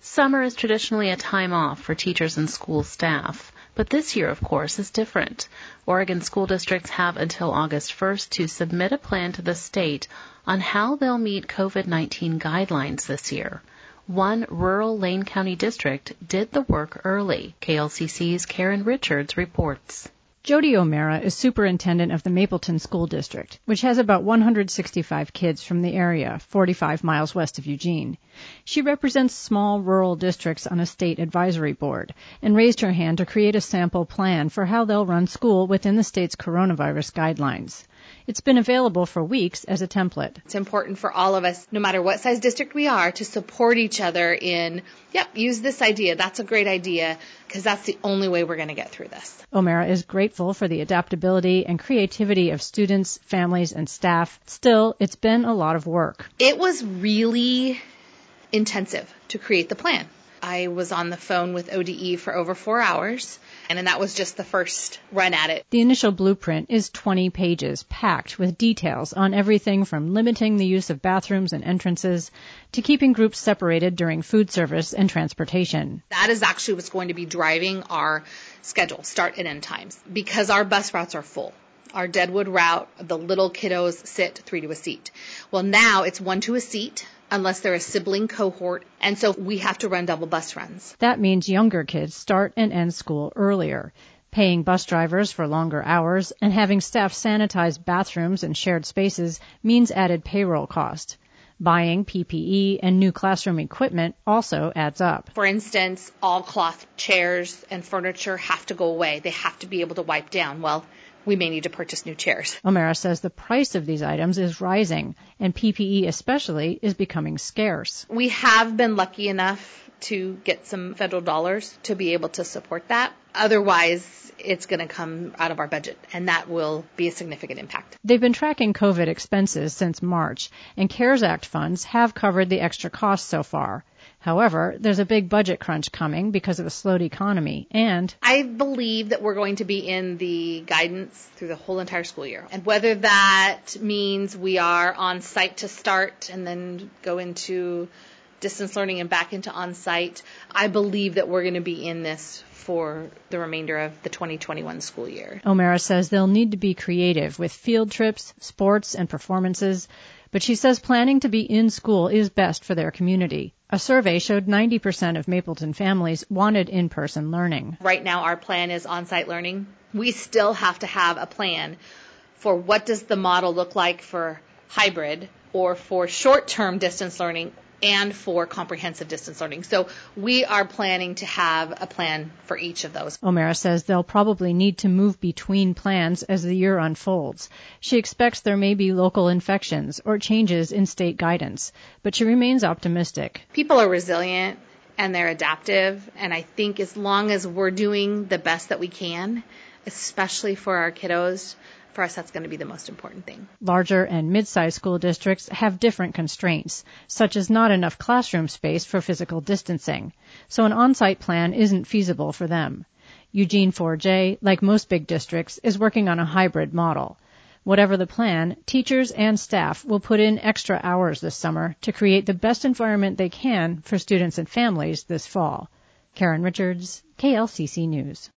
Summer is traditionally a time off for teachers and school staff, but this year, of course, is different. Oregon school districts have until August 1st to submit a plan to the state on how they'll meet COVID-19 guidelines this year. One rural Lane County district did the work early. KLCC's Karen Richards reports. Jody O'Mara is superintendent of the Mapleton School District, which has about 165 kids from the area, 45 miles west of Eugene. She represents small rural districts on a state advisory board and raised her hand to create a sample plan for how they'll run school within the state's coronavirus guidelines. It's been available for weeks as a template. It's important for all of us, no matter what size district we are, to support each other in, use this idea. That's a great idea, because that's the only way we're going to get through this. O'Mara is grateful for the adaptability and creativity of students, families, and staff. Still, it's been a lot of work. It was really intensive to create the plan. I was on the phone with ODE for over 4 hours, and that was just the first run at it. The initial blueprint is 20 pages, packed with details on everything from limiting the use of bathrooms and entrances to keeping groups separated during food service and transportation. That is actually what's going to be driving our schedule, start and end times, because our bus routes are full. Our Deadwood route, the little kiddos sit 3 to a seat. Well, now it's 1 to a seat, unless they're a sibling cohort, and so we have to run double bus runs. That means younger kids start and end school earlier. Paying bus drivers for longer hours and having staff sanitize bathrooms and shared spaces means added payroll cost. Buying PPE and new classroom equipment also adds up. For instance, all cloth chairs and furniture have to go away. They have to be able to wipe down. Well, we may need to purchase new chairs. O'Mara says the price of these items is rising, and PPE especially is becoming scarce. We have been lucky enough to get some federal dollars to be able to support that. Otherwise, it's going to come out of our budget, and that will be a significant impact. They've been tracking COVID expenses since March, and CARES Act funds have covered the extra costs so far. However, there's a big budget crunch coming because of a slowed economy, and I believe that we're going to be in the guidance through the whole entire school year. And whether that means we are on site to start and then go into distance learning and back into on-site, I believe that we're going to be in this for the remainder of the 2021 school year. O'Mara says they'll need to be creative with field trips, sports, and performances, but she says planning to be in school is best for their community. A survey showed 90% of Mapleton families wanted in-person learning. Right now, our plan is on-site learning. We still have to have a plan for what does the model look like for hybrid or for short-term distance learning and for comprehensive distance learning. So we are planning to have a plan for each of those. O'Mara says they'll probably need to move between plans as the year unfolds. She expects there may be local infections or changes in state guidance, but she remains optimistic. People are resilient and they're adaptive, and I think as long as we're doing the best that we can, especially for our kiddos, for us, that's going to be the most important thing. Larger and mid-sized school districts have different constraints, such as not enough classroom space for physical distancing, so an on-site plan isn't feasible for them. Eugene 4J, like most big districts, is working on a hybrid model. Whatever the plan, teachers and staff will put in extra hours this summer to create the best environment they can for students and families this fall. Karen Richards, KLCC News.